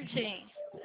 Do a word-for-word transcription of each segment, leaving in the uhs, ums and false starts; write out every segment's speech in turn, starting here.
tarde.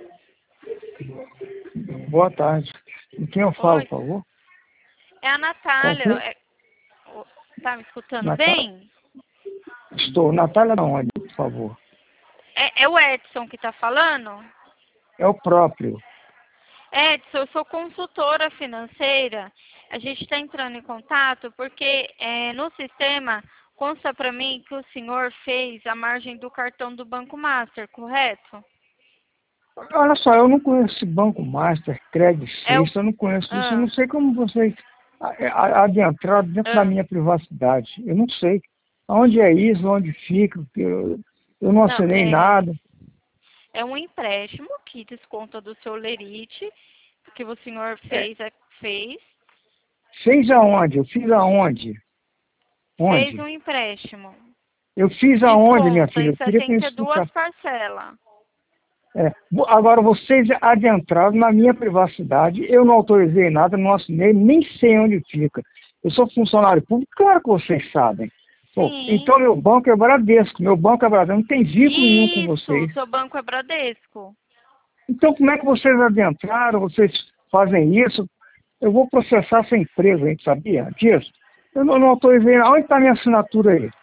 Boa tarde. Com quem eu falo, Oi. por favor? É a Natália. É... Tá me escutando Natália? bem? Estou. Natália da onde, por favor? É, é o Edson que tá falando? É o próprio. Edson, eu sou consultora financeira. A gente está entrando em contato porque é, no sistema consta para mim que o senhor fez a margem do cartão do Banco Master, correto? Olha só, eu não conheço esse Banco Master, Credit É o... Suisse, eu não conheço isso. Eu não Ah, sei como vocês a- a- adentraram dentro da ah. minha privacidade. Eu não sei. Onde é isso, onde fica, porque eu, eu não Não, assinei é, nada. é um empréstimo que desconta do seu lerite, que o senhor É, fez, é, fez, fez aonde? Eu fiz aonde? fez Onde? um empréstimo. Eu fiz aonde, minha Desconta filha? em Eu queria que me sessenta e duas explicasse. parcelas. É, vo- agora, vocês adentraram na minha privacidade, eu não autorizei nada, não assinei, nem sei onde fica. Eu sou funcionário público, claro que vocês sabem. Pô, Sim. então, meu banco é Bradesco, meu banco é Bradesco, não tem vínculo nenhum com Isso, o vocês. seu banco é Bradesco. Então, como é que vocês adentraram, vocês fazem isso? Eu vou processar essa empresa, a gente sabia disso? Eu não, não autorizei, onde está minha assinatura aí?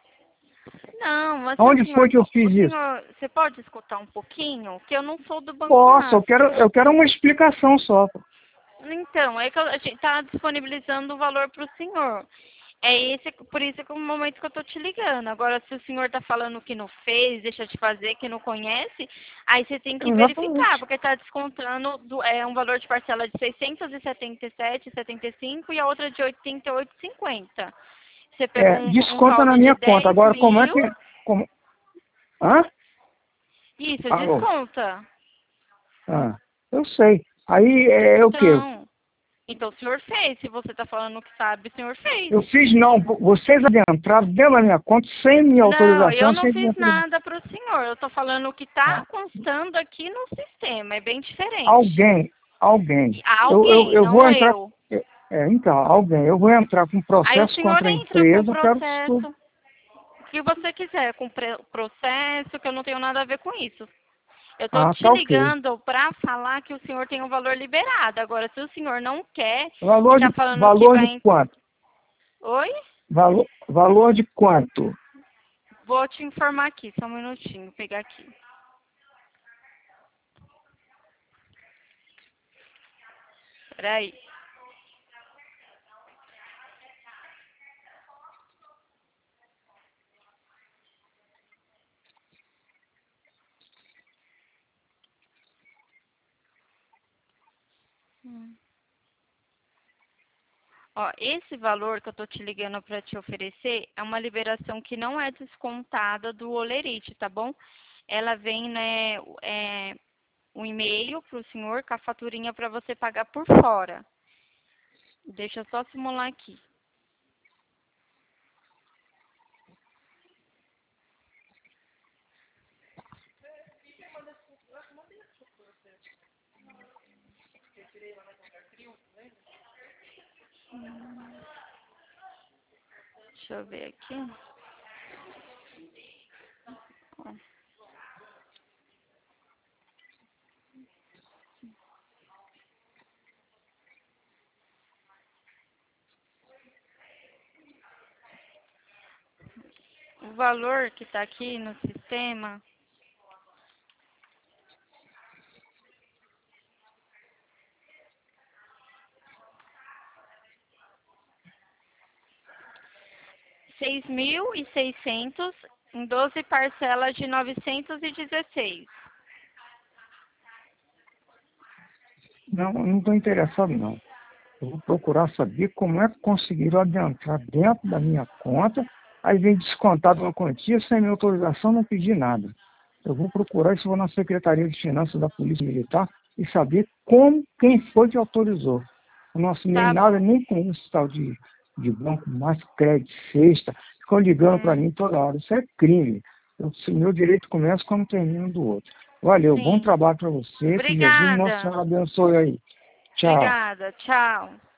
Não, mas se o Aonde foi senhor, que eu o fiz isso? senhor, você pode escutar um pouquinho? Que eu não sou do Banco Posso, eu quero, Master. eu quero uma explicação só. Pô. Então, é que a gente está disponibilizando o valor para o senhor. É esse, por isso que é o momento que eu tô te ligando. Agora, se o senhor tá falando que não fez, deixa de fazer, que não conhece, aí você tem que verificar, Exatamente. porque tá descontando do, é, um valor de parcela de seiscentos e setenta e sete e setenta e cinco e a outra de oitenta e oito e cinquenta. Você pegou É, um, um desconta na saldo de minha conta. dez Agora, como é mil, que... Como... Hã? isso, Alô? desconta. Ah, eu sei. Aí é, é o quê? Então, então o senhor fez. Se você tá falando que sabe, o senhor fez. Eu fiz não. Vocês adentraram dentro da minha conta sem minha Não, eu autorização, não sem minha... fiz nada para o senhor. Eu estou falando o que está Ah, constando aqui no sistema. É bem diferente. alguém, alguém. E Eu, eu, alguém, eu vou não entrar... eu. É, então, alguém. Eu vou entrar com Aí o processo senhor contra a entra com o empresa, eu quero tudo. processo, o que você quiser, com pre- processo, que eu não tenho nada a ver com isso. Eu estou Ah, te tá ok. ligando para falar que o senhor tem um valor liberado. Agora, se o senhor não quer e Valor está de, falando que valor de vai... quanto? Oi? Valor, valor de quanto? Vou te informar aqui, só um minutinho, vou pegar aqui. Peraí. Hum. Ó, esse valor que eu tô te ligando para te oferecer é uma liberação que não é descontada do Olerite, tá bom? Ela vem, né, é, um e-mail para o senhor com a faturinha para você pagar por fora. Deixa eu só simular aqui. Deixa eu ver aqui. Ó. O valor que está aqui no sistema seis mil e seiscentos em doze parcelas de novecentos e dezesseis. Não, não estou interessado, não. Eu vou procurar saber como é que conseguiram adentrar dentro da minha conta, aí vem descontado uma quantia, sem minha autorização, não pedi nada. Eu vou procurar isso, vou na Secretaria de Finanças da Polícia Militar e saber como, quem foi que autorizou. Eu não assinei Tá nada, bom. nem com esse tal de, de banco, mais crédito, sexta, ficam ligando para Hum, mim toda hora. Isso é crime. Eu, se meu direito começa quando termina do outro. Valeu, bom sim. trabalho para você, que Jesus Nosso Obrigada. Senhor abençoe aí. Tchau. Obrigada. Tchau.